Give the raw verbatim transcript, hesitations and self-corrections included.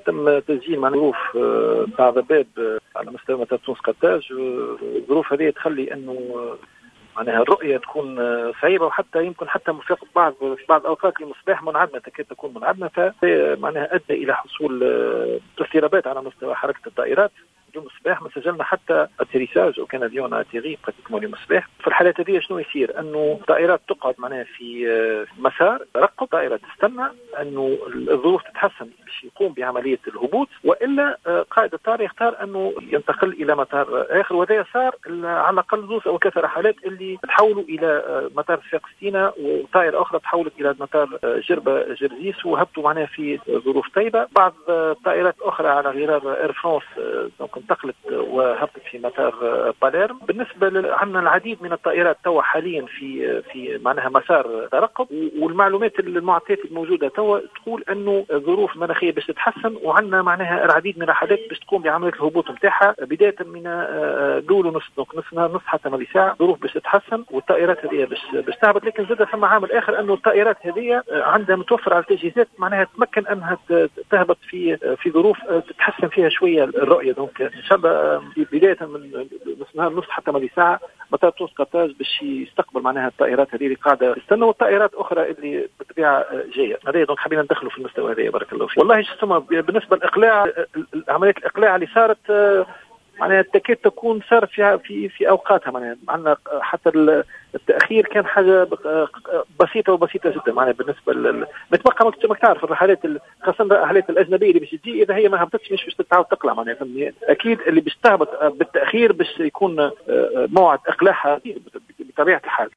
تم تسجيل مع ظروف تاع ضباب على مستوى مطار تونس قرطاج. الظروف هذه تخلي انه معناها الرؤيه تكون صعيبه، وحتى يمكن حتى في بعض في بعض الاوقات المصباح منعدمه تكاد تكون منعدمه، فمعناها ادى الى حصول اضطرابات على مستوى حركه الطائرات. اليوم الصباح ما سجلنا حتى اتريساج وكان افيون اتيغي براتيكمون اليوم الصباح. في الحالات هذه شنو يصير؟ انه الطائرات تقعد معناها في مسار ترقب، الطائره تستنى انه الظروف تتحسن باش يقوم بعمليه الهبوط، والا قائد الطائره يختار انه ينتقل الى مطار اخر. وهذا صار على الاقل زوز او ثلاث رحلات اللي تحولوا الى مطار صفاقس سينا، وطائره اخرى تحولت الى مطار جربه جرزيس وهبطوا معناها في ظروف طيبه. بعض الطائرات اخرى على غرار اير فرانس انتقلت وهبطت في مطار باليرم. بالنسبه عندنا العديد من الطائرات توا حاليا في في معناها مسار ترقب، والمعلومات المعطيات الموجوده توا تقول انه الظروف المناخيه باش تتحسن، وعندنا معناها العديد من الرحلات باش تقوم بعمليه الهبوط نتاعها بدايه من دول ونص نص نهار نص حتى نص ساعه. الظروف باش تتحسن والطائرات هذه باش باش تهبط. لكن زاد ثم عامل اخر انه الطائرات هذه عندها متوفر على التجهيزات معناها تمكن انها تهبط في في ظروف تتحسن فيها شويه الرؤيه. دونك ان شاء الله بدايه من نص نهار نص حتى نص ساعه مطار تونس قرطاج باش يستقبل معناها الطائرات هذه اللي قاعده تستنى، والطائرات اخرى اللي بالطبيعه جايه. هذا دونك حبينا ندخلوا في المستوى هذا. بارك الله فيك. والله شو اسمه بالنسبه للاقلاع، عمليه الاقلاع اللي صارت معناها تكاد تكون صار في في في اوقاتها. معناها عندنا حتى التاخير كان حاجه بسيطه وبسيطه جدا معناها بالنسبه لل نتبقى ما تعرف الرحلات خاصه الرحلات الاجنبيه اللي باش تجي اذا هي ما هبطتش مش باش تعاود تقلع معناها. اكيد اللي باش تهبط بالتاخير باش يكون موعد اقلاعها بطبيعه الحال.